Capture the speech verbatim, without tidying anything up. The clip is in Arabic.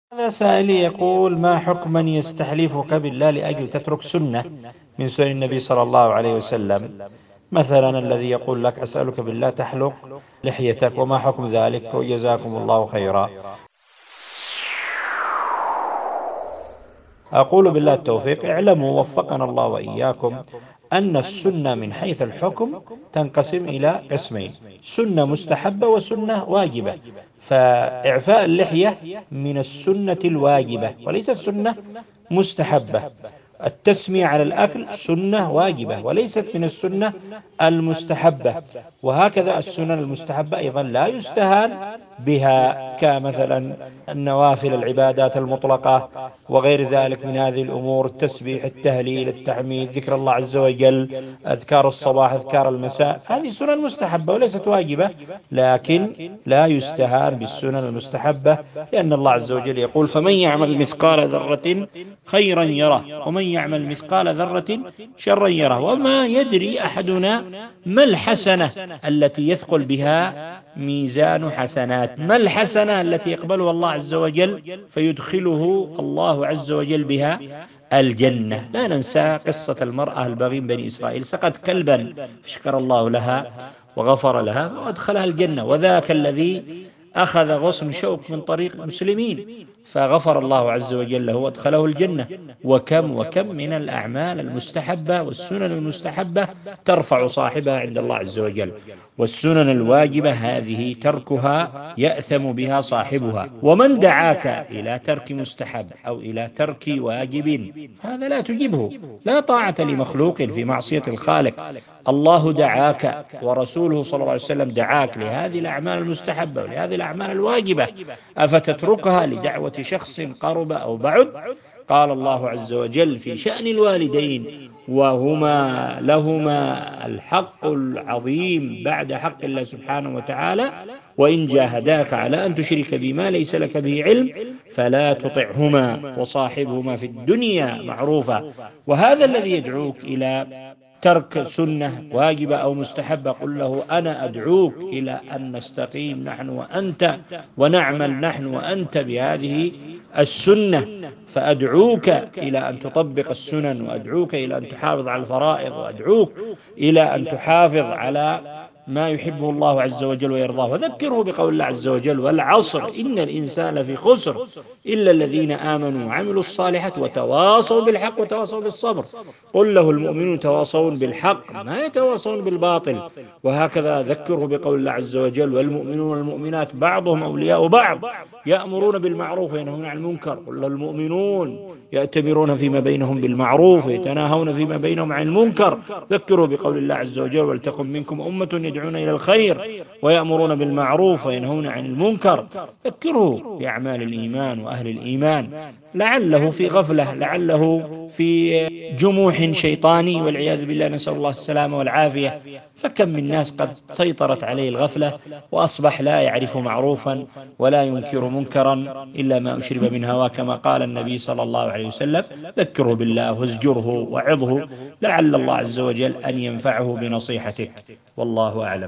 هذا سائل يقول: ما حكم من يستحلفك بالله لأجل تترك سنة من سنن النبي صلى الله عليه وسلم؟ مثلا الذي يقول لك: أسألك بالله تحلق لحيتك، وما حكم ذلك؟ وجزاكم الله خيرا. أقول بالله التوفيق. اعلموا وفقنا الله وإياكم أن السنة من حيث الحكم تنقسم إلى قسمين: سنة مستحبة وسنة واجبة. فإعفاء اللحية من السنة الواجبة وليست سنة مستحبة. التسمية على الأكل سنة واجبة وليست من السنة المستحبة. وهكذا السنن المستحبة أيضا لا يستهان بها، كمثلا النوافل، العبادات المطلقة وغير ذلك من هذه الأمور: التسبيح، التهليل، التحميد، ذكر الله عز وجل، أذكار الصباح، أذكار المساء. هذه سنن مستحبة وليست واجبة، لكن لا يستهان بالسنن المستحبة، لأن الله عز وجل يقول: فمن يعمل مثقال ذرة خيرا يره، ومن يعمل مثقال ذرة شرا يره. وما يدري أحدنا ما الحسنة التي يثقل بها ميزان حسنات، ما الحسنة التي يقبلها الله عز وجل فيدخله الله عز وجل بها الجنة. لا ننسى قصة المرأة البغي بني إسرائيل، سقت كلبا فشكر الله لها وغفر لها وأدخلها الجنة، وذاك الذي أخذ غصن شوك من طريق المسلمين فغفر الله عز وجل له وادخله الجنة. وكم وكم من الأعمال المستحبة والسنن المستحبة ترفع صاحبها عند الله عز وجل، والسنن الواجبة هذه تركها يأثم بها صاحبها. ومن دعاك إلى ترك مستحب أو إلى ترك واجب هذا لا تجبه، لا طاعة لمخلوق في معصية الخالق. الله دعاك ورسوله صلى الله عليه وسلم دعاك لهذه الأعمال المستحبة ولهذه الأعمال الواجبة، أفتتركها لدعوة شخص قرب أو بعد؟ قال الله عز وجل في شأن الوالدين: وهما لهما الحق العظيم بعد حق الله سبحانه وتعالى، وإن جاهداك على أن تشرك بما ليس لك به علم فلا تطعهما وصاحبهما في الدنيا معروفا. وهذا الذي يدعوك إلى ترك سنة واجبة أو مستحبة قل له: أنا أدعوك إلى أن نستقيم نحن وأنت ونعمل نحن وأنت بهذه السنة، فأدعوك إلى أن تطبق السنن، وأدعوك إلى أن تحافظ على الفرائض، وأدعوك إلى أن تحافظ على ما يحبه الله عز وجل ويرضاه. وذكره بقول الله عز وجل: والعصر إن الإنسان لفي خسر إلا الذين آمنوا وعملوا الصالحات وتواصوا بالحق وتواصوا بالصبر. قل له: المؤمنون تواصون بالحق ما يتواصون بالباطل. وهكذا ذكره بقول الله عز وجل: والمؤمنون والمؤمنات بعضهم أولياء بعض يأمرون بالمعروف وينهون عن المنكر. قل له: المؤمنون يأتمرون فيما بينهم بالمعروف ويتناهون فيما بينهم عن المنكر. ذكروا بقول الله عز وجل: ولتكن منكم أمة يدعون إلى الخير ويأمرون بالمعروف وينهون عن المنكر. ذكروا بأعمال الإيمان وأهل الإيمان، لعله في غفلة، لعله في جموح شيطاني والعياذ بالله، نسأل الله السلامة والعافية. فكم من ناس قد سيطرت عليه الغفلة وأصبح لا يعرف معروفا ولا ينكر منكرا إلا ما أشرب من هواه، كما قال النبي صلى الله عليه وسلم: ذكره بالله وازجره وعظه لعل الله عز وجل أن ينفعه بنصيحته. والله أعلم.